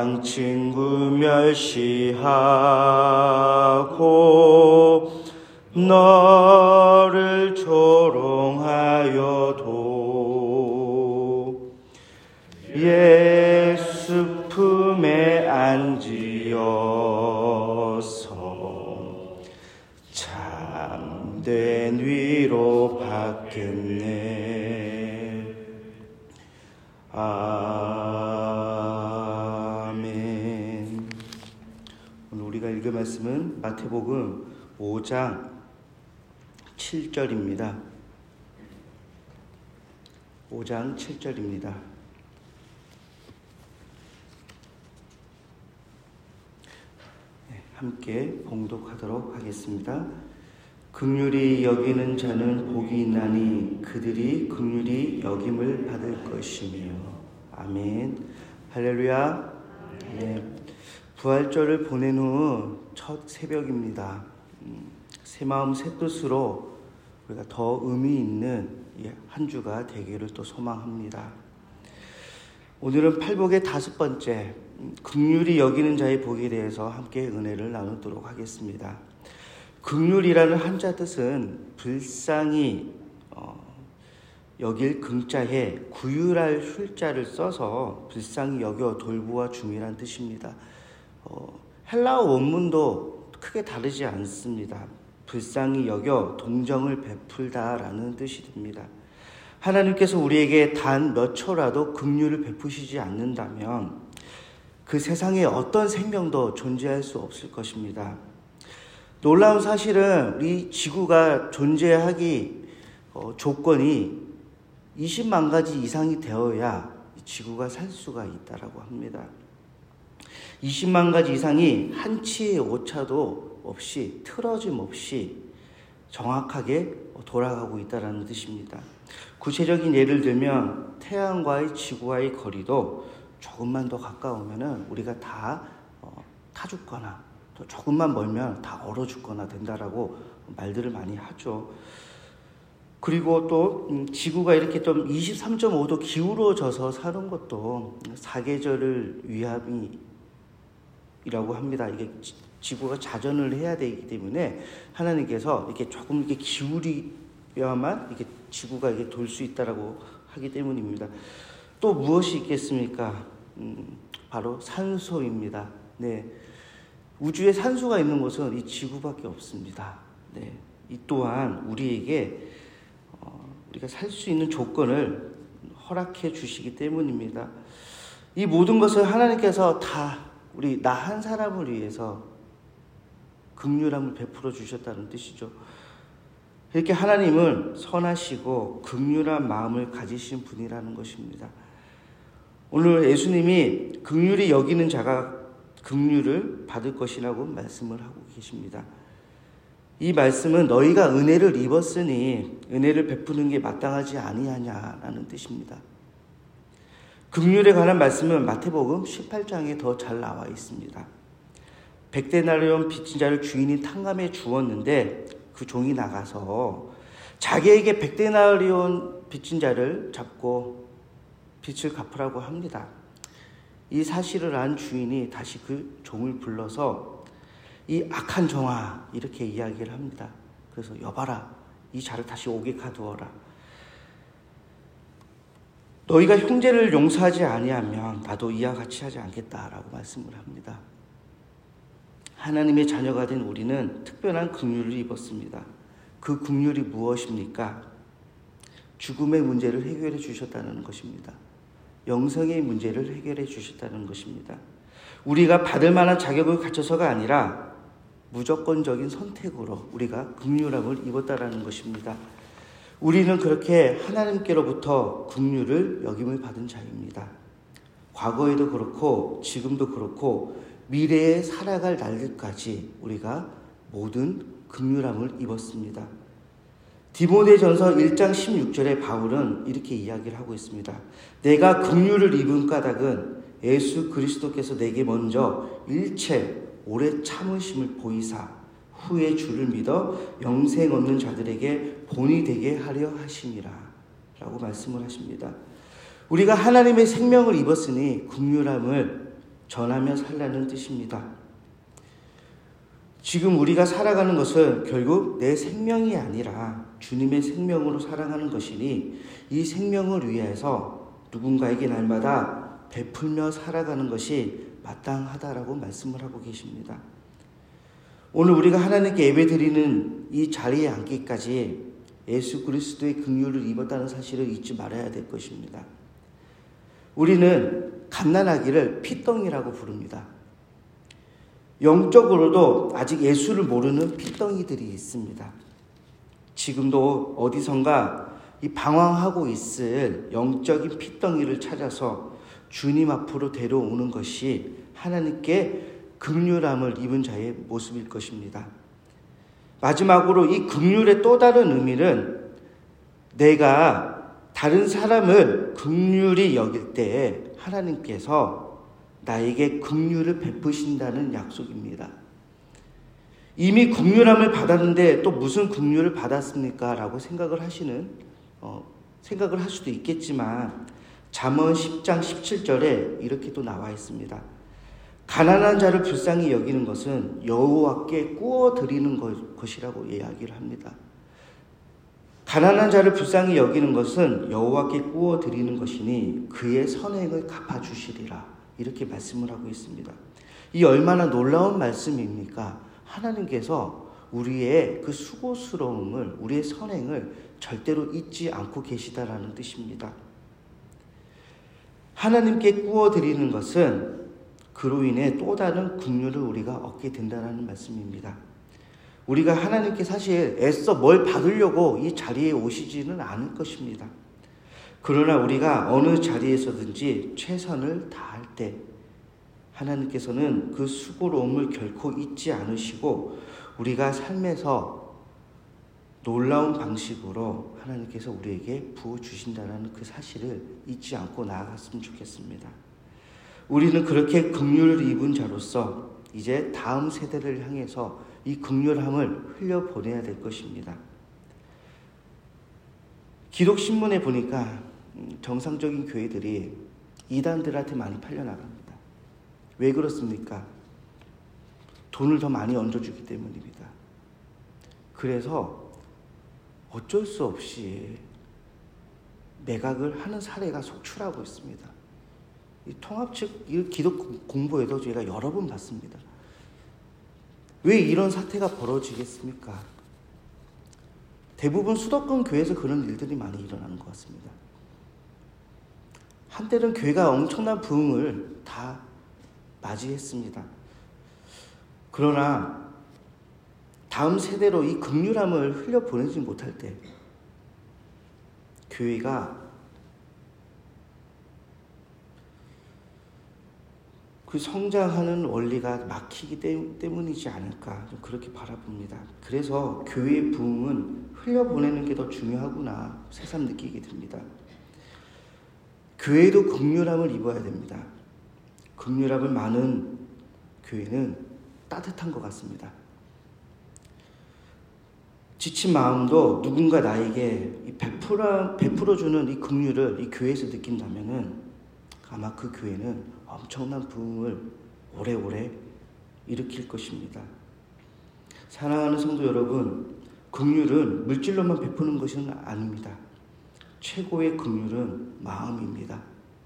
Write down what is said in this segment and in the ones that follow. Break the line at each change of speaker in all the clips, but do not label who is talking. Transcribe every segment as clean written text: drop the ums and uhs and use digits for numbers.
세상 친구 멸시하고 너를 조롱하여도 예수 품에 앉으어서 참된 위로 받겠네. 아멘. 오늘 우리가 읽을 말씀은 마태복음 5장 7절입니다. 5장 7절입니다. 함께 봉독하도록 하겠습니다. 긍휼히 여기는 자는 복이 있나니 그들이 긍휼히 여김을 받을 것이며. 아멘. 할렐루야. 네. 부활절을 보낸 후 첫 새벽입니다. 새 마음 새 뜻으로 우리가 더 의미 있는 한 주가 되기를 또 소망합니다. 오늘은 팔복의 5번째 긍휼히 여기는 자의 복에 대해서 함께 은혜를 나누도록 하겠습니다. 긍휼이라는 한자 뜻은 불쌍히 여길 긍자에 구휼할 휼자를 써서 불쌍히 여겨 돌보아 줌이란 뜻입니다. 헬라어 원문도 크게 다르지 않습니다. 불쌍히 여겨 동정을 베풀다라는 뜻이 됩니다. 하나님께서 우리에게 단 몇 초라도 긍휼을 베푸시지 않는다면 그 세상에 어떤 생명도 존재할 수 없을 것입니다. 놀라운 사실은 우리 지구가 존재하기 조건이 20만 가지 이상이 되어야 지구가 살 수가 있다라고 합니다. 20만 가지 이상이 한치의 오차도 없이 틀어짐 없이 정확하게 돌아가고 있다는 뜻입니다. 구체적인 예를 들면 태양과의 지구와의 거리도 조금만 더 가까우면 우리가 다 타 죽거나 또 조금만 멀면 다 얼어 죽거나 된다라고 말들을 많이 하죠. 그리고 또 지구가 이렇게 좀 23.5도 기울어져서 사는 것도 사계절을 위함이라고 합니다. 이게 지구가 자전을 해야 되기 때문에 하나님께서 이렇게 조금 이렇게 기울여야만 이렇게 지구가 이렇게 돌 수 있다라고 하기 때문입니다. 또 무엇이 있겠습니까? 바로 산소입니다. 네. 우주에 산소가 있는 곳은 이 지구밖에 없습니다. 네. 이 또한 우리에게 우리가 살 수 있는 조건을 허락해 주시기 때문입니다. 이 모든 것을 하나님께서 다 우리 나 한 사람을 위해서 긍휼함을 베풀어 주셨다는 뜻이죠. 이렇게 하나님은 선하시고 긍휼한 마음을 가지신 분이라는 것입니다. 오늘 예수님이 긍휼히 여기는 자가 긍휼을 받을 것이라고 말씀을 하고 계십니다. 이 말씀은 너희가 은혜를 입었으니 은혜를 베푸는 게 마땅하지 아니하냐라는 뜻입니다. 긍휼에 관한 말씀은 마태복음 18장에 더 잘 나와 있습니다. 100데나리온 빚진 자를 주인이 탕감해 주었는데 그 종이 나가서 자기에게 100데나리온 빚진 자를 잡고 빚을 갚으라고 합니다. 이 사실을 안 주인이 다시 그 종을 불러서 이 악한 종아 이렇게 이야기를 합니다. 그래서 여봐라, 이 자를 다시 옥에 가두어라. 너희가 형제를 용서하지 아니하면 나도 이와 같이 하지 않겠다라고 말씀을 합니다. 하나님의 자녀가 된 우리는 특별한 긍휼을 입었습니다. 그 긍휼이 무엇입니까? 죽음의 문제를 해결해 주셨다는 것입니다. 영생의 문제를 해결해 주셨다는 것입니다. 우리가 받을 만한 자격을 갖춰서가 아니라 무조건적인 선택으로 우리가 긍휼함을 입었다는 것입니다. 우리는 그렇게 하나님께로부터 긍휼을 여김을 받은 자입니다. 과거에도 그렇고 지금도 그렇고 미래에 살아갈 날까지 우리가 모든 긍휼함을 입었습니다. 디모데전서 1장 16절에 바울은 이렇게 이야기를 하고 있습니다. 내가 긍휼을 입은 까닭은 예수 그리스도께서 내게 먼저 일체 오래 참으심을 보이사 후에 주를 믿어 영생 얻는 자들에게 본이 되게 하려 하심이라 라고 말씀을 하십니다. 우리가 하나님의 생명을 입었으니 긍휼함을 전하며 살라는 뜻입니다. 지금 우리가 살아가는 것은 결국 내 생명이 아니라 주님의 생명으로 살아가는 것이니 이 생명을 위해서 누군가에게 날마다 베풀며 살아가는 것이 마땅하다라고 말씀을 하고 계십니다. 오늘 우리가 하나님께 예배드리는 이 자리에 앉기까지 예수 그리스도의 긍휼을 입었다는 사실을 잊지 말아야 될 것입니다. 우리는 갓난아기를 피덩이라고 부릅니다. 영적으로도 아직 예수를 모르는 피덩이들이 있습니다. 지금도 어디선가 이 방황하고 있을 영적인 피덩이를 찾아서 주님 앞으로 데려오는 것이 하나님께 긍휼함을 입은 자의 모습일 것입니다. 마지막으로 이 긍휼의 또 다른 의미는 내가 다른 사람을 긍휼히 여길 때에 하나님께서 나에게 긍휼을 베푸신다는 약속입니다. 이미 긍휼함을 받았는데 또 무슨 긍휼을 받았습니까? 라고 생각을 할 수도 있겠지만 잠언 10장 17절에 이렇게 또 나와 있습니다. 가난한 자를 불쌍히 여기는 것은 여호와께 구워 드리는 것이라고 이야기를 합니다. 가난한 자를 불쌍히 여기는 것은 여호와께 구워 드리는 것이니 그의 선행을 갚아주시리라. 이렇게 말씀을 하고 있습니다. 이 얼마나 놀라운 말씀입니까? 하나님께서 우리의 그 수고스러움을, 우리의 선행을 절대로 잊지 않고 계시다라는 뜻입니다. 하나님께 구워 드리는 것은 그로 인해 또 다른 긍휼을 우리가 얻게 된다는 말씀입니다. 우리가 하나님께 사실 애써 뭘 받으려고 이 자리에 오시지는 않을 것입니다. 그러나 우리가 어느 자리에서든지 최선을 다할 때 하나님께서는 그 수고로움을 결코 잊지 않으시고 우리가 삶에서 놀라운 방식으로 하나님께서 우리에게 부어주신다는 그 사실을 잊지 않고 나아갔으면 좋겠습니다. 우리는 그렇게 긍휼을 입은 자로서 이제 다음 세대를 향해서 이 긍휼함을 흘려보내야 될 것입니다. 기독신문에 보니까 정상적인 교회들이 이단들한테 많이 팔려나갑니다. 왜 그렇습니까? 돈을 더 많이 얹어주기 때문입니다. 그래서 어쩔 수 없이 매각을 하는 사례가 속출하고 있습니다. 이 통합 측 기독 공부에도 저희가 여러 번 봤습니다. 왜 이런 사태가 벌어지겠습니까? 대부분 수도권 교회에서 그런 일들이 많이 일어나는 것 같습니다. 한때는 교회가 엄청난 부흥을 다 맞이했습니다. 그러나 다음 세대로 이 긍휼함을 흘려보내지 못할 때 교회가 그 성장하는 원리가 막히기 때문이지 않을까 좀 그렇게 바라봅니다. 그래서 교회의 부흥은 흘려보내는 게 더 중요하구나 새삼 느끼게 됩니다. 교회도 긍휼함을 입어야 됩니다. 긍휼함을 많은 교회는 따뜻한 것 같습니다. 지친 마음도 누군가 나에게 베풀어주는 이 긍휼을 이 교회에서 느낀다면은 아마 그 교회는 엄청난 부흥을 오래오래 일으킬 것입니다. 사랑하는 성도 여러분, 긍휼은 물질로만 베푸는 것은 아닙니다. 최고의 긍휼은 마음입니다.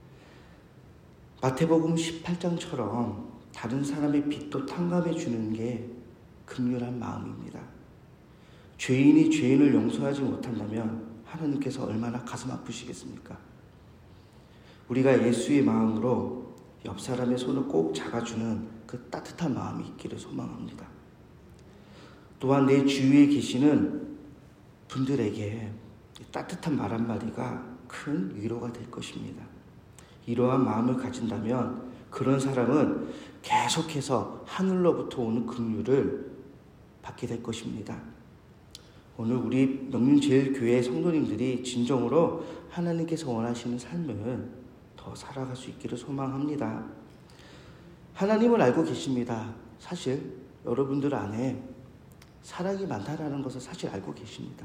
마태복음 18장처럼 다른 사람의 빚도 탕감해 주는 게 긍휼한 마음입니다. 죄인이 죄인을 용서하지 못한다면 하나님께서 얼마나 가슴 아프시겠습니까? 우리가 예수의 마음으로 옆 사람의 손을 꼭 잡아주는 그 따뜻한 마음이 있기를 소망합니다. 또한 내 주위에 계시는 분들에게 따뜻한 말 한마디가 큰 위로가 될 것입니다. 이러한 마음을 가진다면 그런 사람은 계속해서 하늘로부터 오는 긍휼을 받게 될 것입니다. 오늘 우리 명륜제일교회 성도님들이 진정으로 하나님께서 원하시는 삶을 더 살아갈 수 있기를 소망합니다. 하나님을 알고 계십니다. 사실 여러분들 안에 사랑이 많다라는 것을 사실 알고 계십니다.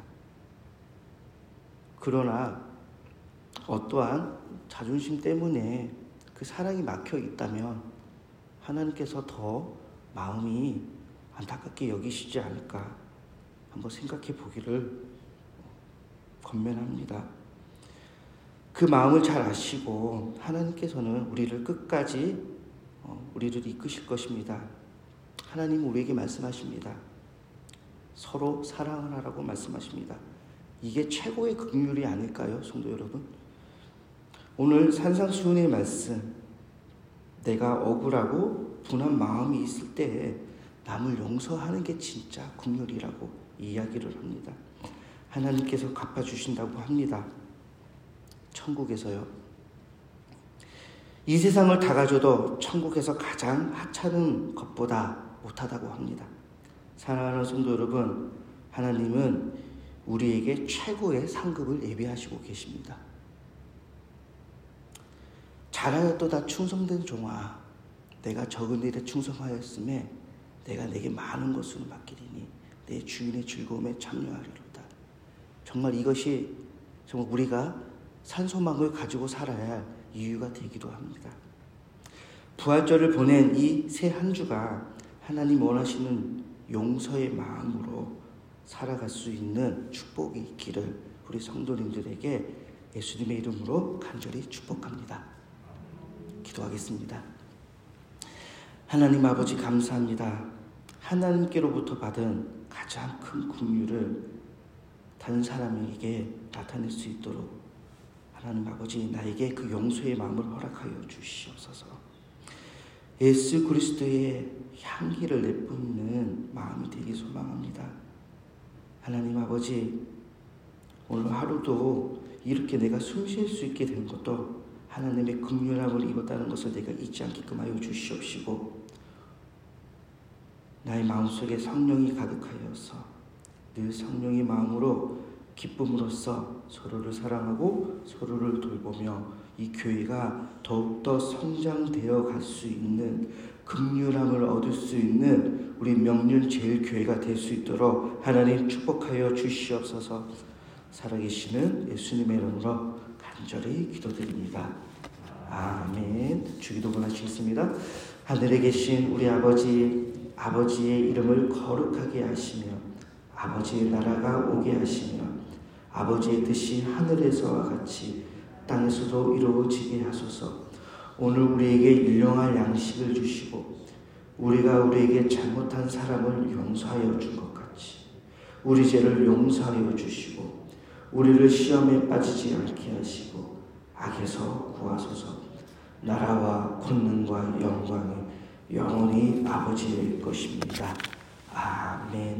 그러나 어떠한 자존심 때문에 그 사랑이 막혀 있다면 하나님께서 더 마음이 안타깝게 여기시지 않을까 한번 생각해 보기를 권면합니다. 그 마음을 잘 아시고 하나님께서는 우리를 끝까지 우리를 이끄실 것입니다. 하나님은 우리에게 말씀하십니다. 서로 사랑을 하라고 말씀하십니다. 이게 최고의 긍휼이 아닐까요, 성도 여러분? 오늘 산상수훈의 말씀, 내가 억울하고 분한 마음이 있을 때에 남을 용서하는 게 진짜 긍휼이라고 이야기를 합니다. 하나님께서 갚아주신다고 합니다. 천국에서요. 이 세상을 다 가져도 천국에서 가장 하찮은 것보다 못하다고 합니다. 사랑하는 성도 여러분, 하나님은 우리에게 최고의 상급을 예비하시고 계십니다. 잘하였도다 충성된 종아, 내가 적은 일에 충성하였음에 내가 내게 많은 것을 맡기리니 내 주인의 즐거움에 참여하리로다. 정말 이것이 정말 우리가 산소망을 가지고 살아야 할 이유가 되기도 합니다. 부활절을 보낸 이 새 한 주가 하나님 원하시는 용서의 마음으로 살아갈 수 있는 축복이 있기를 우리 성도님들에게 예수님의 이름으로 간절히 축복합니다. 기도하겠습니다. 하나님 아버지 감사합니다. 하나님께로부터 받은 가장 큰 긍휼을 다른 사람에게 나타낼 수 있도록 하나님 아버지 나에게 그 용서의 마음을 허락하여 주시옵소서. 예수 그리스도의 향기를 내뿜는 마음이 되기 소망합니다. 하나님 아버지, 오늘 하루도 이렇게 내가 숨 쉴 수 있게 된 것도 하나님의 긍휼함을 입었다는 것을 내가 잊지 않게끔 하여 주시옵시고, 나의 마음속에 성령이 가득하여서 늘 성령의 마음으로 기쁨으로써 서로를 사랑하고 서로를 돌보며 이 교회가 더욱더 성장되어 갈 수 있는 긍휼함을 얻을 수 있는 우리 명륜제일교회가 될 수 있도록 하나님 축복하여 주시옵소서. 살아계시는 예수님의 이름으로 간절히 기도드립니다. 아멘. 주기도 권하시겠습니다. 하늘에 계신 우리 아버지, 아버지의 이름을 거룩하게 하시며 아버지의 나라가 오게 하시며 아버지의 뜻이 하늘에서와 같이 땅에서도 이루어지게 하소서. 오늘 우리에게 일용할 양식을 주시고 우리가 우리에게 잘못한 사람을 용서하여 준 것 같이 우리 죄를 용서하여 주시고 우리를 시험에 빠지지 않게 하시고 악에서 구하소서. 나라와 권능과 영광이 영원히 아버지의 것입니다. 아멘.